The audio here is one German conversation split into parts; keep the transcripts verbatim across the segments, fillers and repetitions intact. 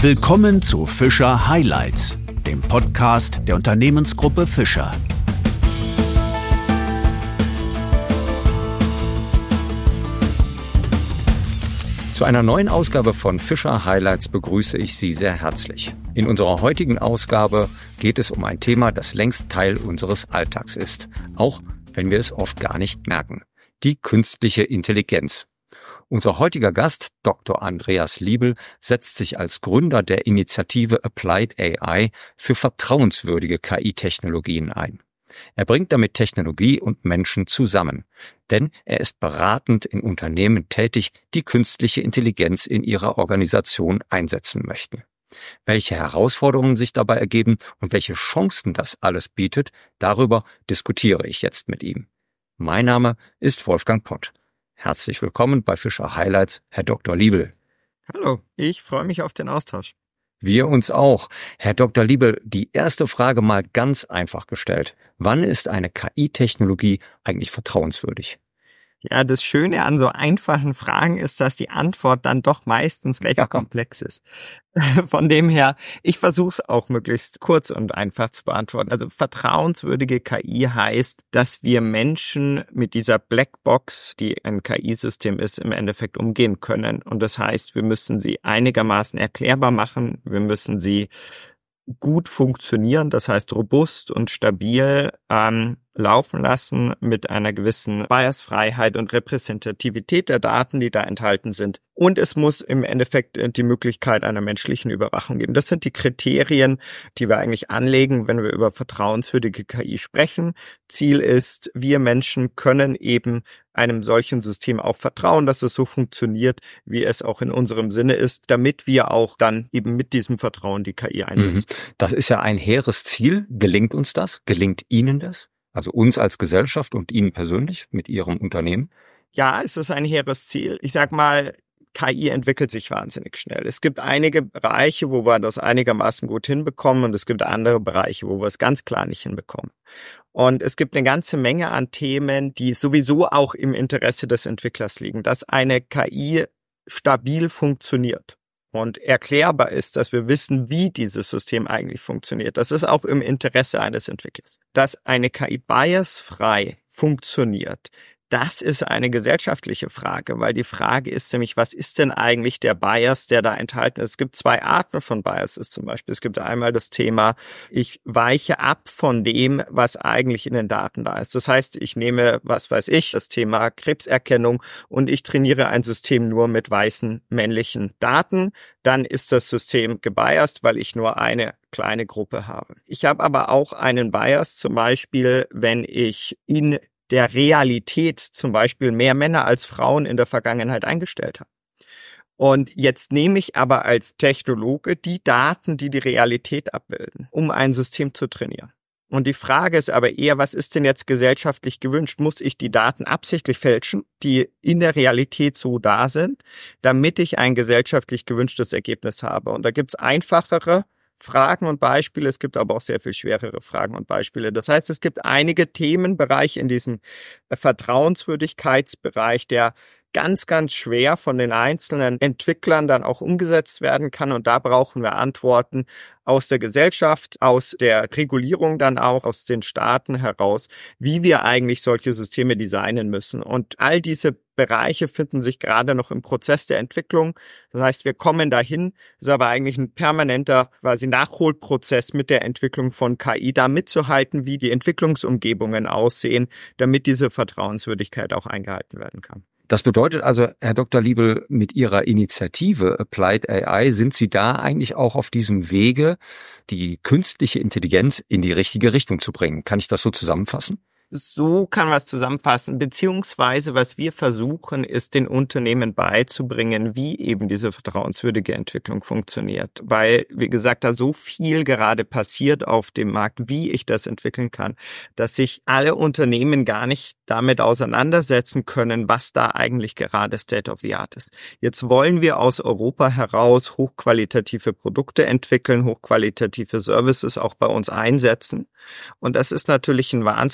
Willkommen zu Fischer Highlights, dem Podcast der Unternehmensgruppe Fischer. Zu einer neuen Ausgabe von Fischer Highlights begrüße ich Sie sehr herzlich. In unserer heutigen Ausgabe geht es um ein Thema, das längst Teil unseres Alltags ist, auch wenn wir es oft gar nicht merken: die künstliche Intelligenz. Unser heutiger Gast, Doktor Andreas Liebel, setzt sich als Gründer der Initiative Applied A I für vertrauenswürdige K I-Technologien ein. Er bringt damit Technologie und Menschen zusammen, denn er ist beratend in Unternehmen tätig, die künstliche Intelligenz in ihrer Organisation einsetzen möchten. Welche Herausforderungen sich dabei ergeben und welche Chancen das alles bietet, darüber diskutiere ich jetzt mit ihm. Mein Name ist Wolfgang Pott. Herzlich willkommen bei Fischer Highlights, Herr Doktor Liebel. Hallo, ich freue mich auf den Austausch. Wir uns auch. Herr Doktor Liebel, die erste Frage mal ganz einfach gestellt. Wann ist eine K I-Technologie eigentlich vertrauenswürdig? Ja, das Schöne an so einfachen Fragen ist, dass die Antwort dann doch meistens recht ja. komplex ist. Von dem her, ich versuche es auch möglichst kurz und einfach zu beantworten. Also vertrauenswürdige K I heißt, dass wir Menschen mit dieser Blackbox, die ein K I-System ist, im Endeffekt umgehen können. Und das heißt, wir müssen sie einigermaßen erklärbar machen, wir müssen sie gut funktionieren, das heißt robust und stabil ähm, laufen lassen mit einer gewissen Biasfreiheit und Repräsentativität der Daten, die da enthalten sind. Und es muss im Endeffekt die Möglichkeit einer menschlichen Überwachung geben. Das sind die Kriterien, die wir eigentlich anlegen, wenn wir über vertrauenswürdige K I sprechen. Ziel ist, wir Menschen können eben einem solchen System auch vertrauen, dass es so funktioniert, wie es auch in unserem Sinne ist, damit wir auch dann eben mit diesem Vertrauen die K I einsetzen. Das ist ja ein hehres Ziel. Gelingt uns das? Gelingt Ihnen das? Also uns als Gesellschaft und Ihnen persönlich mit Ihrem Unternehmen? Ja, es ist ein hehres Ziel. Ich sag mal, K I entwickelt sich wahnsinnig schnell. Es gibt einige Bereiche, wo wir das einigermaßen gut hinbekommen, und es gibt andere Bereiche, wo wir es ganz klar nicht hinbekommen. Und es gibt eine ganze Menge an Themen, die sowieso auch im Interesse des Entwicklers liegen, dass eine K I stabil funktioniert und erklärbar ist, dass wir wissen, wie dieses System eigentlich funktioniert. Das ist auch im Interesse eines Entwicklers. Dass eine K I biasfrei funktioniert, das ist eine gesellschaftliche Frage, weil die Frage ist nämlich, was ist denn eigentlich der Bias, der da enthalten ist? Es gibt zwei Arten von Biases zum Beispiel. Es gibt einmal das Thema, ich weiche ab von dem, was eigentlich in den Daten da ist. Das heißt, ich nehme, was weiß ich, das Thema Krebserkennung und ich trainiere ein System nur mit weißen männlichen Daten. Dann ist das System gebiased, weil ich nur eine kleine Gruppe habe. Ich habe aber auch einen Bias, zum Beispiel, wenn ich in der Realität zum Beispiel mehr Männer als Frauen in der Vergangenheit eingestellt habe. Und jetzt nehme ich aber als Technologe die Daten, die die Realität abbilden, um ein System zu trainieren. Und die Frage ist aber eher, was ist denn jetzt gesellschaftlich gewünscht? Muss ich die Daten absichtlich fälschen, die in der Realität so da sind, damit ich ein gesellschaftlich gewünschtes Ergebnis habe? Und da gibt's einfachere Fragen und Beispiele, es gibt aber auch sehr viel schwerere Fragen und Beispiele. Das heißt, es gibt einige Themenbereiche in diesem Vertrauenswürdigkeitsbereich, der ganz, ganz schwer von den einzelnen Entwicklern dann auch umgesetzt werden kann. Und da brauchen wir Antworten aus der Gesellschaft, aus der Regulierung dann auch, aus den Staaten heraus, wie wir eigentlich solche Systeme designen müssen. Und all diese Bereiche finden sich gerade noch im Prozess der Entwicklung. Das heißt, wir kommen dahin. Es ist aber eigentlich ein permanenter quasi Nachholprozess mit der Entwicklung von K I, da mitzuhalten, wie die Entwicklungsumgebungen aussehen, damit diese Vertrauenswürdigkeit auch eingehalten werden kann. Das bedeutet also, Herr Doktor Liebel, mit Ihrer Initiative Applied A I sind Sie da eigentlich auch auf diesem Wege, die künstliche Intelligenz in die richtige Richtung zu bringen. Kann ich das so zusammenfassen? So kann man es zusammenfassen, beziehungsweise was wir versuchen, ist den Unternehmen beizubringen, wie eben diese vertrauenswürdige Entwicklung funktioniert. Weil, wie gesagt, da so viel gerade passiert auf dem Markt, wie ich das entwickeln kann, dass sich alle Unternehmen gar nicht damit auseinandersetzen können, was da eigentlich gerade State of the Art ist. Jetzt wollen wir aus Europa heraus hochqualitative Produkte entwickeln, hochqualitative Services auch bei uns einsetzen. Und das ist natürlich ein wahnsinniger Aufwand,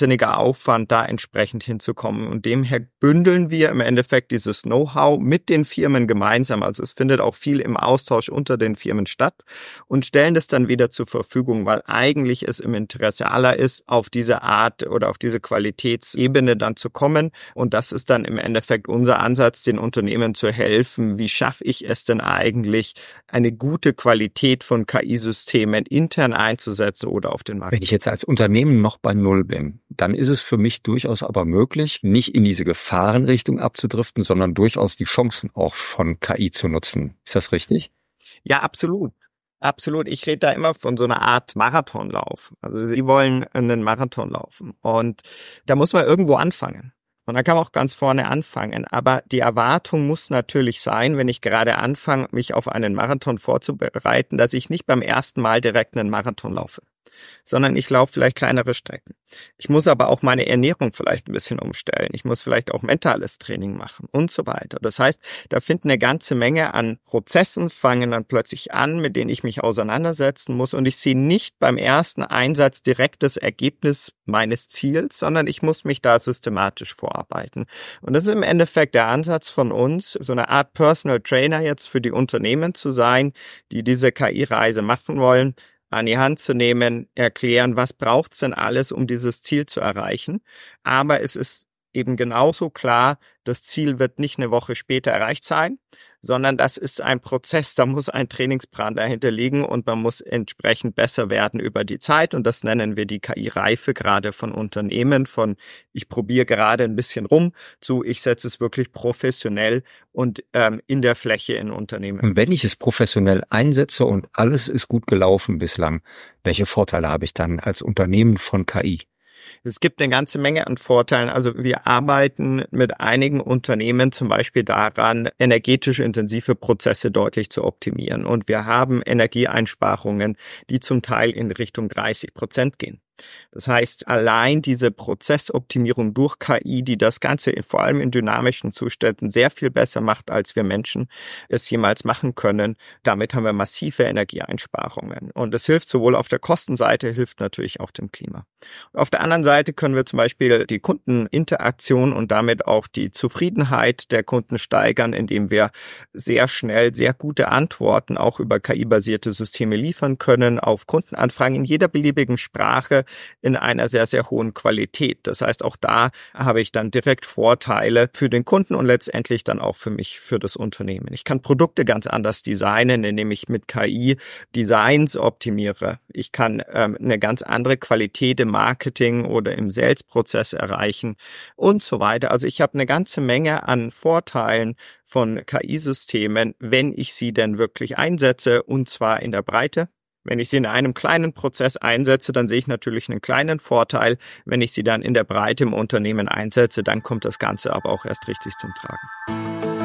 Aufwand, da entsprechend hinzukommen. Und demher bündeln wir im Endeffekt dieses Know-how mit den Firmen gemeinsam. Also es findet auch viel im Austausch unter den Firmen statt und stellen das dann wieder zur Verfügung, weil eigentlich es im Interesse aller ist, auf diese Art oder auf diese Qualitätsebene dann zu kommen. Und das ist dann im Endeffekt unser Ansatz, den Unternehmen zu helfen. Wie schaffe ich es denn eigentlich, eine gute Qualität von K I-Systemen intern einzusetzen oder auf den Markt? Wenn ich jetzt als Unternehmen noch bei Null bin, dann ist es für mich durchaus aber möglich, nicht in diese Gefahrenrichtung abzudriften, sondern durchaus die Chancen auch von K I zu nutzen. Ist das richtig? Ja, absolut. Absolut. Ich rede da immer von so einer Art Marathonlauf. Also Sie wollen einen Marathon laufen und da muss man irgendwo anfangen. Und da kann man auch ganz vorne anfangen. Aber die Erwartung muss natürlich sein, wenn ich gerade anfange, mich auf einen Marathon vorzubereiten, dass ich nicht beim ersten Mal direkt einen Marathon laufe, sondern ich laufe vielleicht kleinere Strecken. Ich muss aber auch meine Ernährung vielleicht ein bisschen umstellen. Ich muss vielleicht auch mentales Training machen und so weiter. Das heißt, da finden eine ganze Menge an Prozessen, fangen dann plötzlich an, mit denen ich mich auseinandersetzen muss. Und ich sehe nicht beim ersten Einsatz direkt das Ergebnis meines Ziels, sondern ich muss mich da systematisch vorarbeiten. Und das ist im Endeffekt der Ansatz von uns, so eine Art Personal Trainer jetzt für die Unternehmen zu sein, die diese K I-Reise machen wollen, an die Hand zu nehmen, erklären, was braucht's denn alles, um dieses Ziel zu erreichen. Aber es ist eben genauso klar, das Ziel wird nicht eine Woche später erreicht sein, sondern das ist ein Prozess, da muss ein Trainingsplan dahinter liegen und man muss entsprechend besser werden über die Zeit und das nennen wir die K I-Reife gerade von Unternehmen, von ich probiere gerade ein bisschen rum zu ich setze es wirklich professionell und ähm, in der Fläche in Unternehmen. Und wenn ich es professionell einsetze und alles ist gut gelaufen bislang, welche Vorteile habe ich dann als Unternehmen von K I? Es gibt eine ganze Menge an Vorteilen. Also wir arbeiten mit einigen Unternehmen zum Beispiel daran, energetisch intensive Prozesse deutlich zu optimieren. Und wir haben Energieeinsparungen, die zum Teil in Richtung dreißig Prozent gehen. Das heißt, allein diese Prozessoptimierung durch K I, die das Ganze vor allem in dynamischen Zuständen sehr viel besser macht, als wir Menschen es jemals machen können, damit haben wir massive Energieeinsparungen. Und das hilft sowohl auf der Kostenseite, hilft natürlich auch dem Klima. Auf der anderen Seite können wir zum Beispiel die Kundeninteraktion und damit auch die Zufriedenheit der Kunden steigern, indem wir sehr schnell sehr gute Antworten auch über K I-basierte Systeme liefern können auf Kundenanfragen in jeder beliebigen Sprache, in einer sehr, sehr hohen Qualität. Das heißt, auch da habe ich dann direkt Vorteile für den Kunden und letztendlich dann auch für mich, für das Unternehmen. Ich kann Produkte ganz anders designen, indem ich mit K I Designs optimiere. Ich kann ähm, eine ganz andere Qualität im Marketing oder im Sales-Prozess erreichen und so weiter. Also ich habe eine ganze Menge an Vorteilen von K I-Systemen, wenn ich sie denn wirklich einsetze und zwar in der Breite. Wenn ich sie in einem kleinen Prozess einsetze, dann sehe ich natürlich einen kleinen Vorteil. Wenn ich sie dann in der Breite im Unternehmen einsetze, dann kommt das Ganze aber auch erst richtig zum Tragen.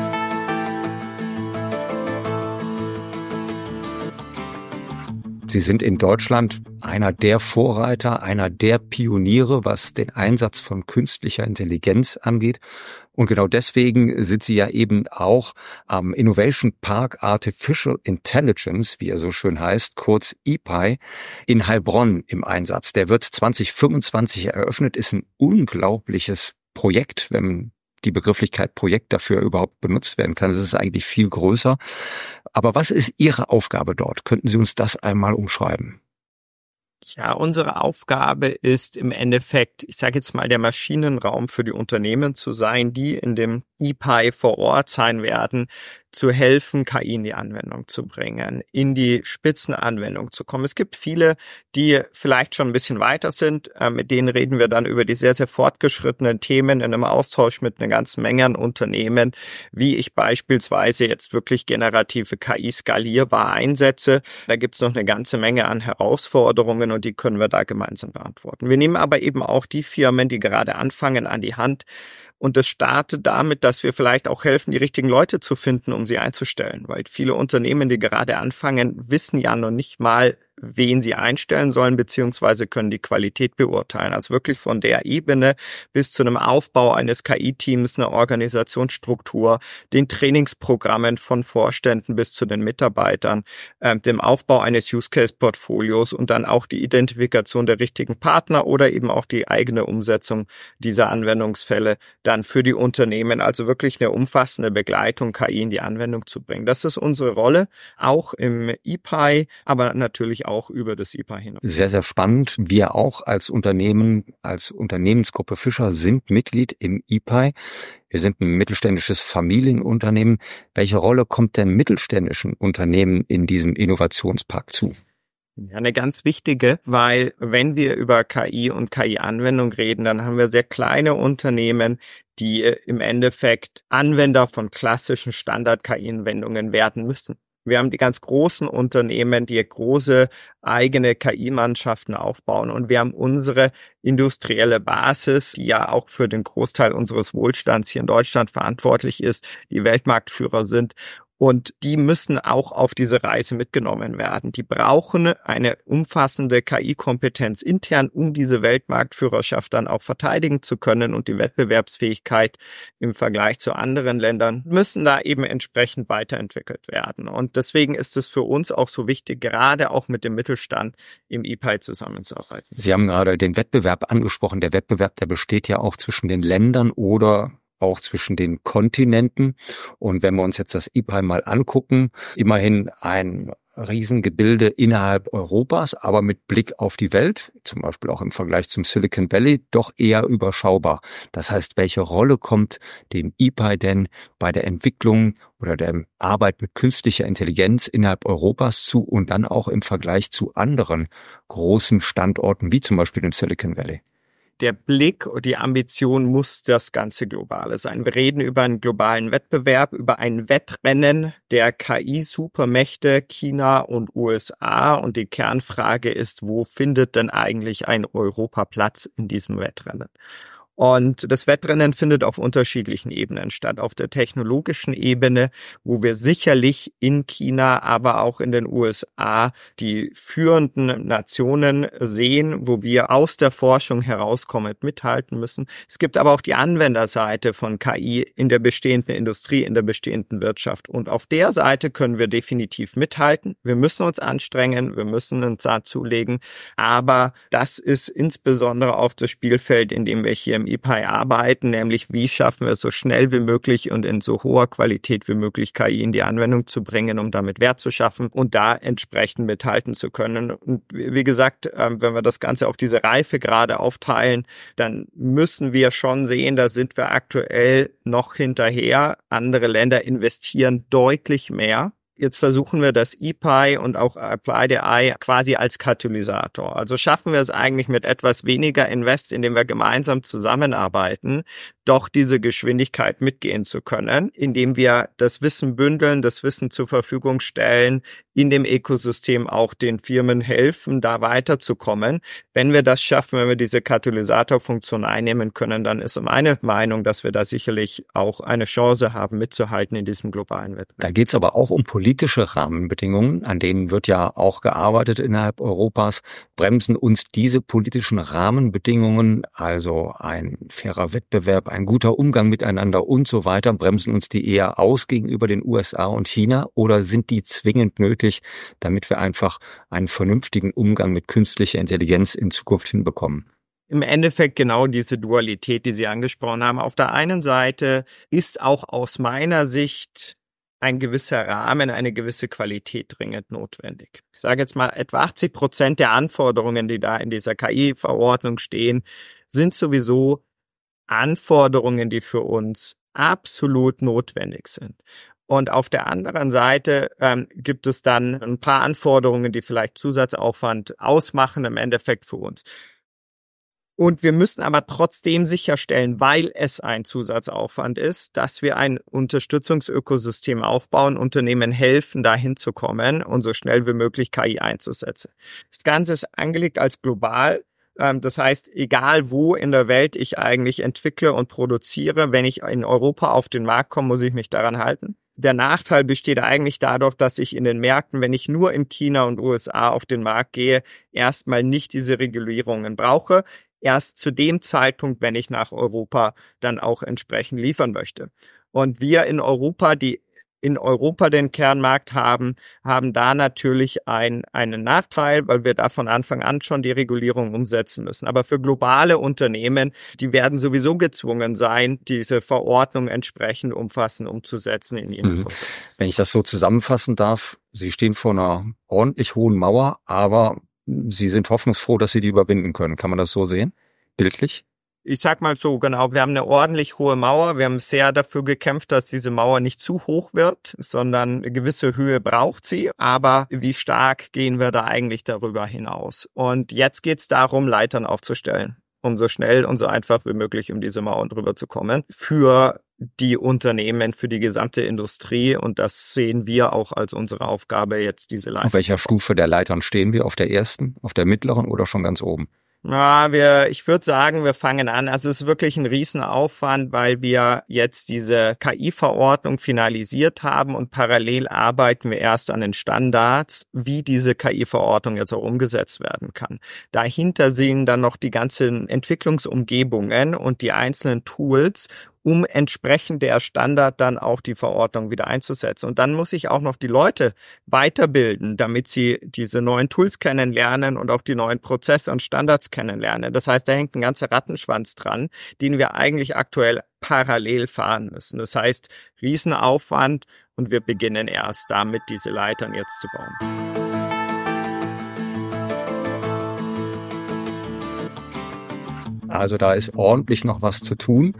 Sie sind in Deutschland einer der Vorreiter, einer der Pioniere, was den Einsatz von künstlicher Intelligenz angeht. Und genau deswegen sind Sie ja eben auch am Innovation Park Artificial Intelligence, wie er so schön heißt, kurz I P I, in Heilbronn im Einsatz. Der wird zwanzig fünfundzwanzig eröffnet, ist ein unglaubliches Projekt, wenn die Begrifflichkeit Projekt dafür überhaupt benutzt werden kann. Es ist eigentlich viel größer. Aber was ist Ihre Aufgabe dort? Könnten Sie uns das einmal umschreiben? Ja, unsere Aufgabe ist im Endeffekt, ich sage jetzt mal, der Maschinenraum für die Unternehmen zu sein, die in dem I P I vor Ort sein werden, zu helfen, K I in die Anwendung zu bringen, in die Spitzenanwendung zu kommen. Es gibt viele, die vielleicht schon ein bisschen weiter sind. Mit denen reden wir dann über die sehr, sehr fortgeschrittenen Themen in einem Austausch mit einer ganzen Menge an Unternehmen, wie ich beispielsweise jetzt wirklich generative K I skalierbar einsetze. Da gibt es noch eine ganze Menge an Herausforderungen und die können wir da gemeinsam beantworten. Wir nehmen aber eben auch die Firmen, die gerade anfangen, an die Hand. Und das startet damit, dass wir vielleicht auch helfen, die richtigen Leute zu finden, um sie einzustellen. Weil viele Unternehmen, die gerade anfangen, wissen ja noch nicht mal, wen sie einstellen sollen, beziehungsweise können die Qualität beurteilen. Also wirklich von der Ebene bis zu einem Aufbau eines K I-Teams, einer Organisationsstruktur, den Trainingsprogrammen von Vorständen bis zu den Mitarbeitern, äh, dem Aufbau eines Use-Case-Portfolios und dann auch die Identifikation der richtigen Partner oder eben auch die eigene Umsetzung dieser Anwendungsfälle dann für die Unternehmen. Also wirklich eine umfassende Begleitung, K I in die Anwendung zu bringen. Das ist unsere Rolle, auch im I P I, aber natürlich auch über das I P I hinaus. Sehr, sehr spannend. Wir auch als Unternehmen, als Unternehmensgruppe Fischer sind Mitglied im I P I. Wir sind ein mittelständisches Familienunternehmen. Welche Rolle kommt denn mittelständischen Unternehmen in diesem Innovationspark zu? Ja, eine ganz wichtige, weil wenn wir über K I und K I-Anwendung reden, dann haben wir sehr kleine Unternehmen, die im Endeffekt Anwender von klassischen Standard-K I-Anwendungen werden müssen. Wir haben die ganz großen Unternehmen, die große eigene K I-Mannschaften aufbauen. Und wir haben unsere industrielle Basis, die ja auch für den Großteil unseres Wohlstands hier in Deutschland verantwortlich ist, die Weltmarktführer sind. Und die müssen auch auf diese Reise mitgenommen werden. Die brauchen eine umfassende K I-Kompetenz intern, um diese Weltmarktführerschaft dann auch verteidigen zu können. Und die Wettbewerbsfähigkeit im Vergleich zu anderen Ländern müssen da eben entsprechend weiterentwickelt werden. Und deswegen ist es für uns auch so wichtig, gerade auch mit dem Mittelstand im I P I zusammenzuarbeiten. Sie haben gerade den Wettbewerb angesprochen. Der Wettbewerb, der besteht ja auch zwischen den Ländern oder auch zwischen den Kontinenten. Und wenn wir uns jetzt das I P I mal angucken, immerhin ein Riesengebilde innerhalb Europas, aber mit Blick auf die Welt, zum Beispiel auch im Vergleich zum Silicon Valley, doch eher überschaubar. Das heißt, welche Rolle kommt dem I P I denn bei der Entwicklung oder der Arbeit mit künstlicher Intelligenz innerhalb Europas zu und dann auch im Vergleich zu anderen großen Standorten, wie zum Beispiel dem Silicon Valley? Der Blick und die Ambition muss das ganze Globale sein. Wir reden über einen globalen Wettbewerb, über ein Wettrennen der K I-Supermächte China und U S A. Und die Kernfrage ist, wo findet denn eigentlich ein Europa Platz in diesem Wettrennen? Und das Wettrennen findet auf unterschiedlichen Ebenen statt. Auf der technologischen Ebene, wo wir sicherlich in China, aber auch in den U S A die führenden Nationen sehen, wo wir aus der Forschung herauskommend mithalten müssen. Es gibt aber auch die Anwenderseite von K I in der bestehenden Industrie, in der bestehenden Wirtschaft. Und auf der Seite können wir definitiv mithalten. Wir müssen uns anstrengen, wir müssen einen Zahn zulegen. Aber das ist insbesondere auch das Spielfeld, in dem wir hier im I P I arbeiten, nämlich wie schaffen wir es so schnell wie möglich und in so hoher Qualität wie möglich K I in die Anwendung zu bringen, um damit Wert zu schaffen und da entsprechend mithalten zu können. Und wie gesagt, wenn wir das Ganze auf diese Reifegrade aufteilen, dann müssen wir schon sehen, da sind wir aktuell noch hinterher. Andere Länder investieren deutlich mehr. Jetzt versuchen wir das I P I und auch Applied A I quasi als Katalysator. Also schaffen wir es eigentlich mit etwas weniger Invest, indem wir gemeinsam zusammenarbeiten, doch diese Geschwindigkeit mitgehen zu können, indem wir das Wissen bündeln, das Wissen zur Verfügung stellen, in dem Ökosystem auch den Firmen helfen, da weiterzukommen. Wenn wir das schaffen, wenn wir diese Katalysatorfunktion einnehmen können, dann ist meine Meinung, dass wir da sicherlich auch eine Chance haben, mitzuhalten in diesem globalen Wettbewerb. Da geht es aber auch um politische Rahmenbedingungen, an denen wird ja auch gearbeitet innerhalb Europas. Bremsen uns diese politischen Rahmenbedingungen, also ein fairer Wettbewerb, ein guter Umgang miteinander und so weiter, bremsen uns die eher aus gegenüber den U S A und China oder sind die zwingend nötig, damit wir einfach einen vernünftigen Umgang mit künstlicher Intelligenz in Zukunft hinbekommen? Im Endeffekt genau diese Dualität, die Sie angesprochen haben. Auf der einen Seite ist auch aus meiner Sicht ein gewisser Rahmen, eine gewisse Qualität dringend notwendig. Ich sage jetzt mal, etwa achtzig Prozent der Anforderungen, die da in dieser K I-Verordnung stehen, sind sowieso Anforderungen, die für uns absolut notwendig sind. Und auf der anderen Seite ähm, gibt es dann ein paar Anforderungen, die vielleicht Zusatzaufwand ausmachen im Endeffekt für uns. Und wir müssen aber trotzdem sicherstellen, weil es ein Zusatzaufwand ist, dass wir ein Unterstützungsökosystem aufbauen, Unternehmen helfen, dahin zu kommen und so schnell wie möglich K I einzusetzen. Das Ganze ist angelegt als global. Das heißt, egal wo in der Welt ich eigentlich entwickle und produziere, wenn ich in Europa auf den Markt komme, muss ich mich daran halten. Der Nachteil besteht eigentlich dadurch, dass ich in den Märkten, wenn ich nur in China und U S A auf den Markt gehe, erstmal nicht diese Regulierungen brauche. Erst zu dem Zeitpunkt, wenn ich nach Europa dann auch entsprechend liefern möchte. Und wir in Europa, die in Europa den Kernmarkt haben, haben da natürlich ein, einen Nachteil, weil wir da von Anfang an schon die Regulierung umsetzen müssen. Aber für globale Unternehmen, die werden sowieso gezwungen sein, diese Verordnung entsprechend umfassend umzusetzen in ihren mhm. Prozess. Wenn ich das so zusammenfassen darf, Sie stehen vor einer ordentlich hohen Mauer, aber Sie sind hoffnungsfroh, dass Sie die überwinden können. Kann man das so sehen? Bildlich? Ich sag mal so, genau, wir haben eine ordentlich hohe Mauer. Wir haben sehr dafür gekämpft, dass diese Mauer nicht zu hoch wird, sondern eine gewisse Höhe braucht sie. Aber wie stark gehen wir da eigentlich darüber hinaus? Und jetzt geht's darum, Leitern aufzustellen, um so schnell und so einfach wie möglich um diese Mauern drüber zu kommen. Für die Unternehmen, für die gesamte Industrie. Und das sehen wir auch als unsere Aufgabe, jetzt diese Leitern. Auf welcher Stufe der Leitern stehen wir? Auf der ersten, auf der mittleren oder schon ganz oben? Ja, wir, ich würde sagen, wir fangen an. Also es ist wirklich ein Riesenaufwand, weil wir jetzt diese K I-Verordnung finalisiert haben und parallel arbeiten wir erst an den Standards, wie diese K I-Verordnung jetzt auch umgesetzt werden kann. Dahinter sehen dann noch die ganzen Entwicklungsumgebungen und die einzelnen Tools, um entsprechend der Standard dann auch die Verordnung wieder einzusetzen. Und dann muss ich auch noch die Leute weiterbilden, damit sie diese neuen Tools kennenlernen und auch die neuen Prozesse und Standards kennenlernen. Das heißt, da hängt ein ganzer Rattenschwanz dran, den wir eigentlich aktuell parallel fahren müssen. Das heißt, Riesenaufwand und wir beginnen erst damit, diese Leitern jetzt zu bauen. Also da ist ordentlich noch was zu tun.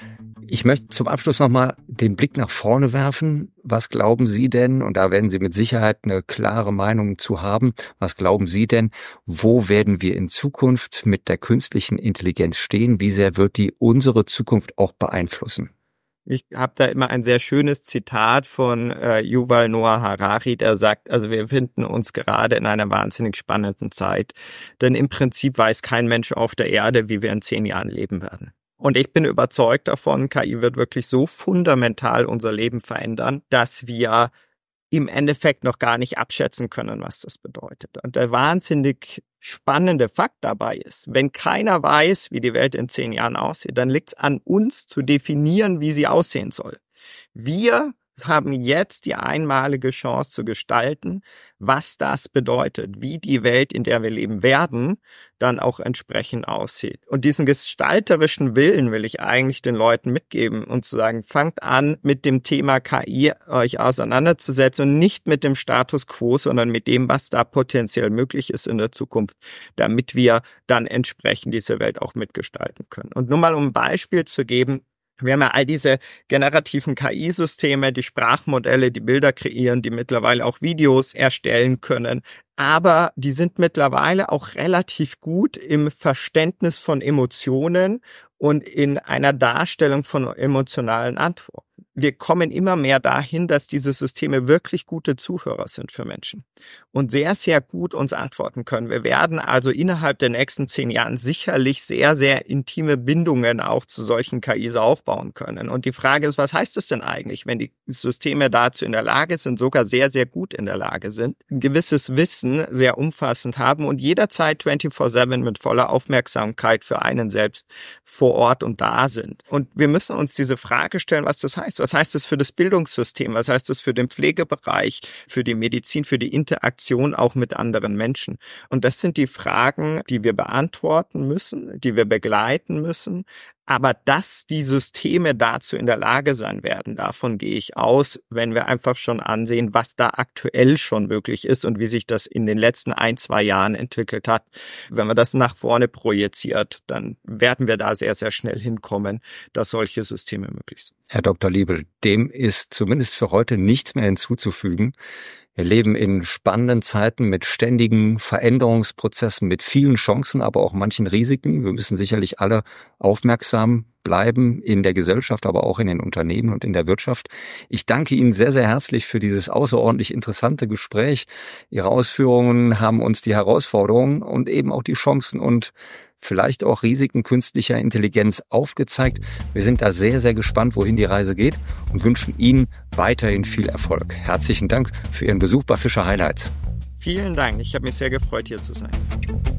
Ich möchte zum Abschluss nochmal den Blick nach vorne werfen. Was glauben Sie denn, und da werden Sie mit Sicherheit eine klare Meinung zu haben, was glauben Sie denn, wo werden wir in Zukunft mit der künstlichen Intelligenz stehen? Wie sehr wird die unsere Zukunft auch beeinflussen? Ich habe da immer ein sehr schönes Zitat von äh, Yuval Noah Harari, der sagt, also wir befinden uns gerade in einer wahnsinnig spannenden Zeit, denn im Prinzip weiß kein Mensch auf der Erde, wie wir in zehn Jahren leben werden. Und ich bin überzeugt davon, K I wird wirklich so fundamental unser Leben verändern, dass wir im Endeffekt noch gar nicht abschätzen können, was das bedeutet. Und der wahnsinnig spannende Fakt dabei ist, wenn keiner weiß, wie die Welt in zehn Jahren aussieht, dann liegt es an uns zu definieren, wie sie aussehen soll. Wir haben jetzt die einmalige Chance zu gestalten, was das bedeutet, wie die Welt, in der wir leben werden, dann auch entsprechend aussieht. Und diesen gestalterischen Willen will ich eigentlich den Leuten mitgeben und zu sagen, fangt an, mit dem Thema K I euch auseinanderzusetzen und nicht mit dem Status quo, sondern mit dem, was da potenziell möglich ist in der Zukunft, damit wir dann entsprechend diese Welt auch mitgestalten können. Und nur mal um ein Beispiel zu geben, wir haben ja all diese generativen K I-Systeme, die Sprachmodelle, die Bilder kreieren, die mittlerweile auch Videos erstellen können. Aber die sind mittlerweile auch relativ gut im Verständnis von Emotionen und in einer Darstellung von emotionalen Antworten. Wir kommen immer mehr dahin, dass diese Systeme wirklich gute Zuhörer sind für Menschen und sehr, sehr gut uns antworten können. Wir werden also innerhalb der nächsten zehn Jahren sicherlich sehr, sehr intime Bindungen auch zu solchen K Is aufbauen können. Und die Frage ist, was heißt es denn eigentlich, wenn die Systeme dazu in der Lage sind, sogar sehr, sehr gut in der Lage sind, ein gewisses Wissen sehr umfassend haben und jederzeit vierundzwanzig sieben mit voller Aufmerksamkeit für einen selbst vor Ort und da sind. Und wir müssen uns diese Frage stellen, was das heißt. Was heißt das für das Bildungssystem? Was heißt das für den Pflegebereich, für die Medizin, für die Interaktion auch mit anderen Menschen? Und das sind die Fragen, die wir beantworten müssen, die wir begleiten müssen. Aber dass die Systeme dazu in der Lage sein werden, davon gehe ich aus, wenn wir einfach schon ansehen, was da aktuell schon möglich ist und wie sich das in den letzten ein, zwei Jahren entwickelt hat. Wenn man das nach vorne projiziert, dann werden wir da sehr, sehr schnell hinkommen, dass solche Systeme möglich sind. Herr Doktor Liebel, dem ist zumindest für heute nichts mehr hinzuzufügen. Wir leben in spannenden Zeiten mit ständigen Veränderungsprozessen, mit vielen Chancen, aber auch manchen Risiken. Wir müssen sicherlich alle aufmerksam bleiben in der Gesellschaft, aber auch in den Unternehmen und in der Wirtschaft. Ich danke Ihnen sehr, sehr herzlich für dieses außerordentlich interessante Gespräch. Ihre Ausführungen haben uns die Herausforderungen und eben auch die Chancen und vielleicht auch Risiken künstlicher Intelligenz aufgezeigt. Wir sind da sehr, sehr gespannt, wohin die Reise geht und wünschen Ihnen weiterhin viel Erfolg. Herzlichen Dank für Ihren Besuch bei Fischer Highlights. Vielen Dank. Ich habe mich sehr gefreut, hier zu sein.